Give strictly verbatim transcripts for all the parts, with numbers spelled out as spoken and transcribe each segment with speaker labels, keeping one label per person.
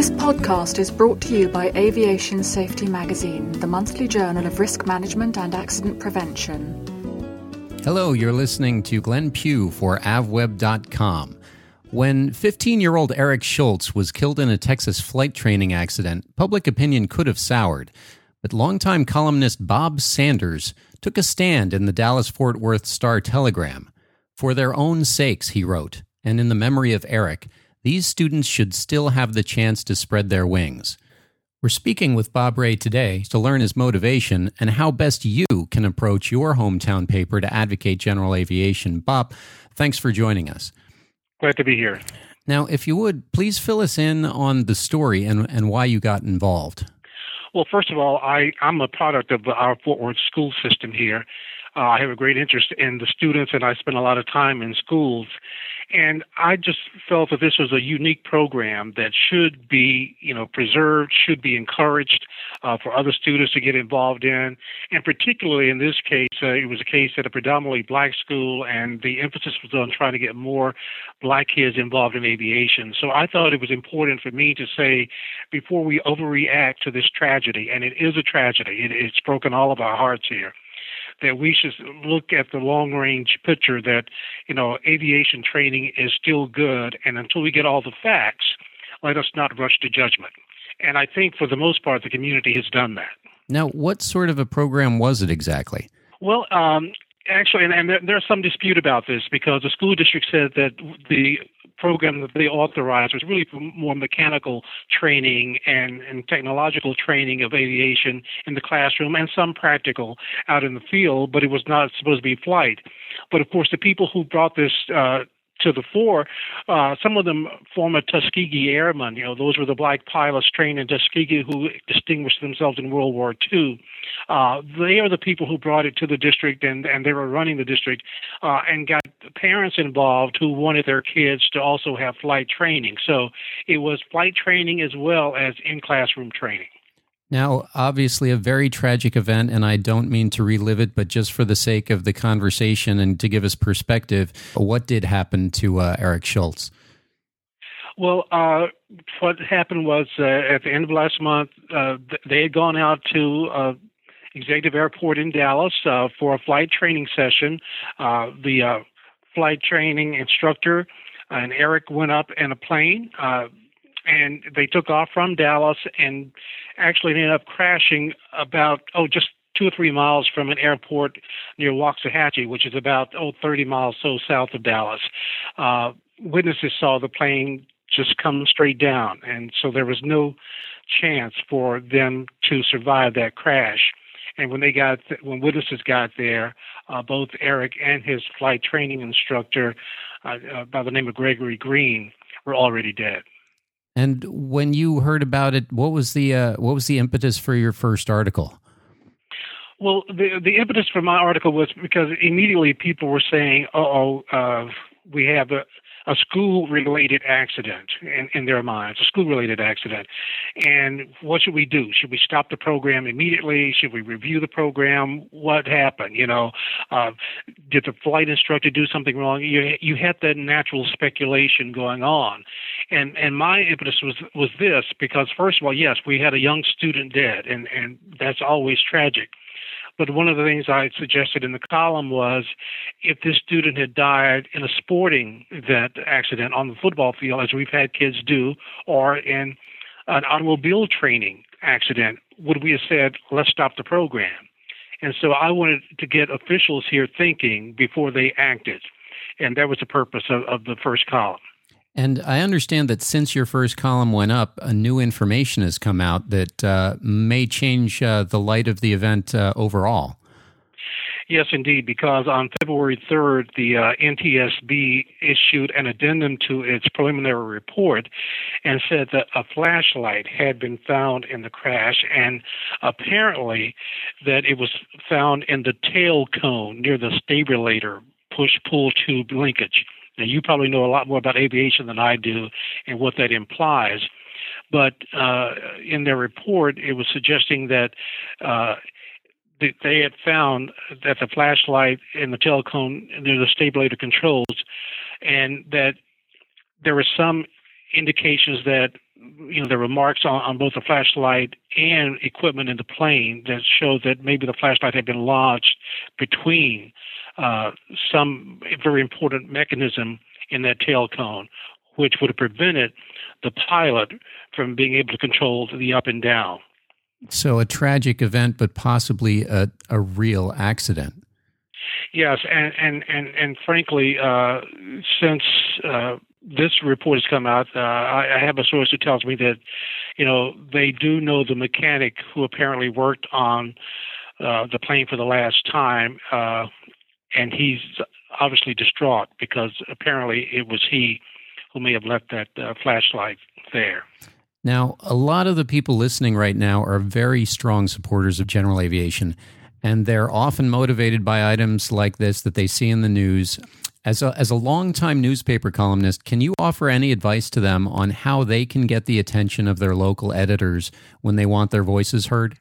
Speaker 1: This podcast is brought to you by Aviation Safety Magazine, the monthly journal of risk management and accident prevention.
Speaker 2: Hello, you're listening to Glenn Pugh for avweb dot com. When fifteen-year-old Eric Schultz was killed in a Texas flight training accident, public opinion could have soured. But longtime columnist Bob Sanders took a stand in the Dallas-Fort Worth Star-Telegram. For their own sakes, he wrote, and in the memory of Eric, these students should still have the chance to spread their wings. We're speaking with Bob Ray today to learn his motivation and how best you can approach your hometown paper to advocate general aviation. Bob, thanks for joining us.
Speaker 3: Glad to be here.
Speaker 2: Now, if you would, please fill us in on the story and, and why you got involved.
Speaker 3: Well, first of all, I, I'm a product of our Fort Worth school system here. Uh, I have a great interest in the students, and I spend a lot of time in schools. And I just felt that this was a unique program that should be, you know, preserved, should be encouraged uh, for other students to get involved in. And particularly in this case, uh, it was a case at a predominantly black school, and the emphasis was on trying to get more black kids involved in aviation. So I thought it was important for me to say, before we overreact to this tragedy, and it is a tragedy, it, it's broken all of our hearts here, that we should look at the long-range picture that, you know, aviation training is still good, and until we get all the facts, let us not rush to judgment. And I think for the most part, the community has done that.
Speaker 2: Now, what sort of a program was it exactly?
Speaker 3: Well, um, actually, and, and there, there's some dispute about this because the school district said that the program that they authorized was really for more mechanical training and, and technological training of aviation in the classroom and some practical out in the field, but it was not supposed to be flight. But of course, the people who brought this uh, to the fore, uh, some of them former Tuskegee Airmen. You know, those were the black pilots trained in Tuskegee who distinguished themselves in World War Two. Uh, they are the people who brought it to the district, and, and they were running the district, uh, and got parents involved who wanted their kids to also have flight training. So it was flight training as well as in-classroom training.
Speaker 2: Now, obviously a very tragic event, and I don't mean to relive it, but just for the sake of the conversation and to give us perspective, what did happen to uh, Eric Schultz?
Speaker 3: Well, uh, what happened was uh, at the end of last month, uh, they had gone out to uh, Executive Airport in Dallas uh, for a flight training session. Uh, the uh, flight training instructor and Eric went up in a plane, uh, and they took off from Dallas and actually ended up crashing about, oh, just two or three miles from an airport near Waxahachie, which is about, oh, thirty miles so south of Dallas. Uh, witnesses saw the plane just come straight down, and so there was no chance for them to survive that crash. And when they got, th- when witnesses got there, uh, both Eric and his flight training instructor, uh, uh, by the name of Gregory Green, were already dead.
Speaker 2: And when you heard about it, what was the uh, what was the impetus for your first article?
Speaker 3: Well, the the impetus for my article was because immediately people were saying, "Uh-oh, uh, we have a." a school-related accident in, in their minds, a school-related accident. And what should we do? Should we stop the program immediately? Should we review the program? What happened? You know, uh, did the flight instructor do something wrong? You, you had that natural speculation going on. And and my impetus was, was this, because first of all, yes, we had a young student dead, and, and that's always tragic. But one of the things I suggested in the column was if this student had died in a sporting event accident on the football field, as we've had kids do, or in an automobile training accident, would we have said, let's stop the program? And so I wanted to get officials here thinking before they acted. And that was the purpose of, of the first column.
Speaker 2: And I understand that since your first column went up, a new information has come out that uh, may change uh, the light of the event uh, overall.
Speaker 3: Yes, indeed, because on February third, the uh, N T S B issued an addendum to its preliminary report and said that a flashlight had been found in the crash, and apparently that it was found in the tail cone near the stabilator push-pull tube linkage. Now, you probably know a lot more about aviation than I do and what that implies. But uh, in their report, it was suggesting that uh, they had found that the flashlight in the tail cone near the stabilator controls, and that there were some indications that you know, there were marks on, on both the flashlight and equipment in the plane that showed that maybe the flashlight had been lodged between uh, some very important mechanism in that tail cone, which would have prevented the pilot from being able to control the up and down.
Speaker 2: So a tragic event, but possibly a, a real accident.
Speaker 3: Yes, and and and, and frankly, uh, since uh, this report has come out, uh, I, I have a source who tells me that, you know, they do know the mechanic who apparently worked on uh, the plane for the last time, uh, and he's obviously distraught because apparently it was he who may have left that uh, flashlight there.
Speaker 2: Now, a lot of the people listening right now are very strong supporters of general aviation, and they're often motivated by items like this that they see in the news. As a, as a longtime newspaper columnist, can you offer any advice to them on how they can get the attention of their local editors when they want their voices heard?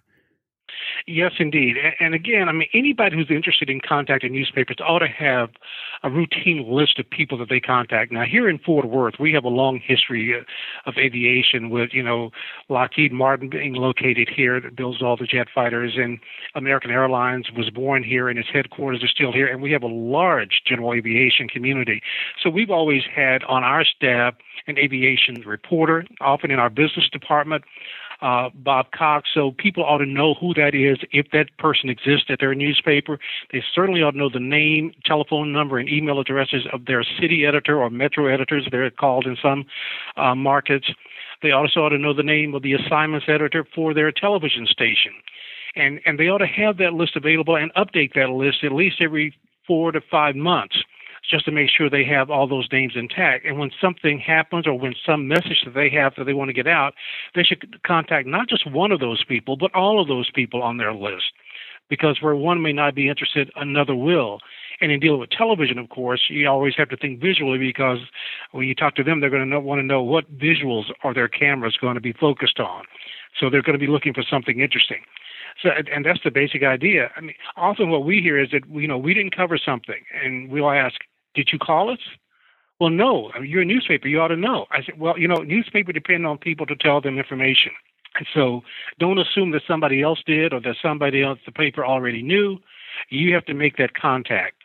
Speaker 3: Yes, indeed. And again, I mean, anybody who's interested in contacting newspapers ought to have a routine list of people that they contact. Now, here in Fort Worth, we have a long history of aviation with, you know, Lockheed Martin being located here that builds all the jet fighters, and American Airlines was born here and its headquarters are still here, and we have a large general aviation community. So we've always had on our staff an aviation reporter, often in our business department, Uh, Bob Cox, so people ought to know who that is if that person exists at their newspaper. They certainly ought to know the name, telephone number, and email addresses of their city editor or metro editors, they're called in some uh, markets. They also ought to know the name of the assignments editor for their television station. And, and they ought to have that list available and update that list at least every four to five months. Just to make sure they have all those names intact. And when something happens or when some message that they have that they want to get out, they should contact not just one of those people, but all of those people on their list. Because where one may not be interested, another will. And in dealing with television, of course, you always have to think visually, because when you talk to them, they're going to know, want to know what visuals are their cameras going to be focused on. So they're going to be looking for something interesting. So, and that's the basic idea. I mean, often what we hear is that, you know, we didn't cover something, and we'll ask, did you call us? Well, no. I mean, you're a newspaper. You ought to know. I said, well, you know, newspaper depend on people to tell them information. And so don't assume that somebody else did or that somebody else, the paper already knew. You have to make that contact.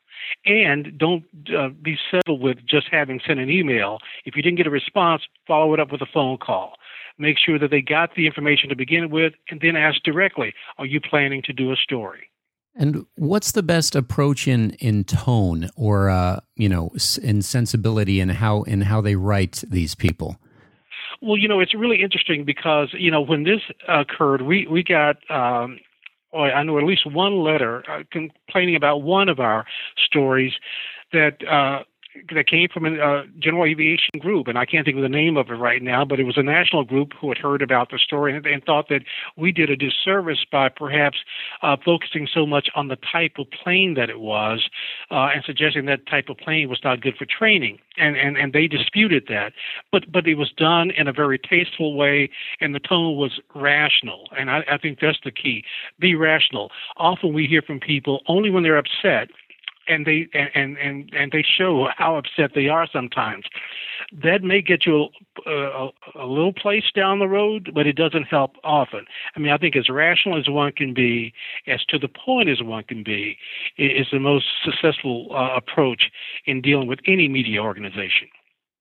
Speaker 3: And don't uh, be settled with just having sent an email. If you didn't get a response, follow it up with a phone call. Make sure that they got the information to begin with, and then ask directly, are you planning to do a story?
Speaker 2: And what's the best approach in, in tone or, uh, you know, in sensibility and how in how they write these people?
Speaker 3: Well, you know, it's really interesting because, you know, when this occurred, we, we got, um, oh, I know at least one letter uh, complaining about one of our stories that uh, that came from a uh, general aviation group, and I can't think of the name of it right now, but it was a national group who had heard about the story and, and thought that we did a disservice by perhaps uh, focusing so much on the type of plane that it was uh, and suggesting that type of plane was not good for training. And, and, and they disputed that. But but it was done in a very tasteful way, and the tone was rational. And I, I think that's the key. Be rational. Often we hear from people only when they're upset, and they and, and, and they show how upset they are sometimes. That may get you a, a, a little place down the road, but it doesn't help often. I mean, I think as rational as one can be, as to the point as one can be, is the most successful uh, approach in dealing with any media organization.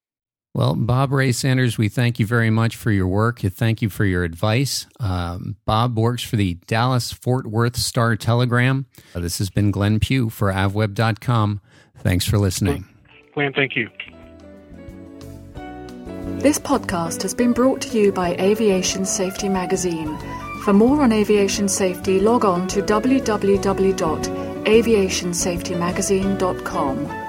Speaker 2: Well, Bob Ray Sanders, we thank you very much for your work. Thank you for your advice. Um, Bob works for the Dallas-Fort Worth Star-Telegram. Uh, this has been Glenn Pugh for avweb dot com. Thanks for listening.
Speaker 3: Glenn, thank you.
Speaker 1: This podcast has been brought to you by Aviation Safety Magazine. For more on aviation safety, log on to w w w dot aviation safety magazine dot com.